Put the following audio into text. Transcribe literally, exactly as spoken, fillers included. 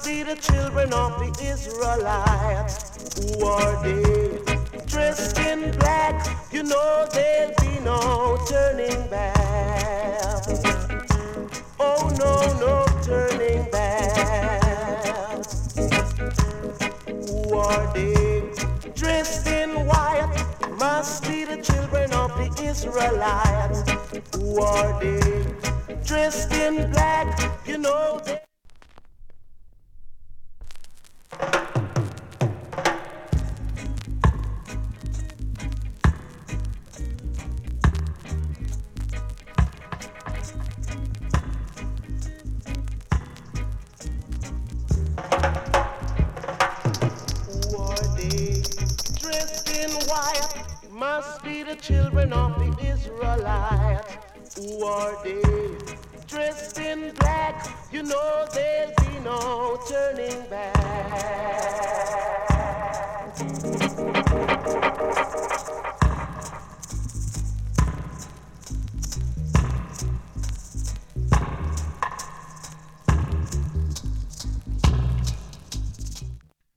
must be the children of the Israelites. Who are they? Dressed in black, you know there'll be no turning back. Oh no, no turning back. Who are they? Dressed in white, must be the children of the Israelites. Who are they? Dressed in black, you know they. Must be the children of the Israelites. Who are they? Dressed in black, you know there'll be no turning back.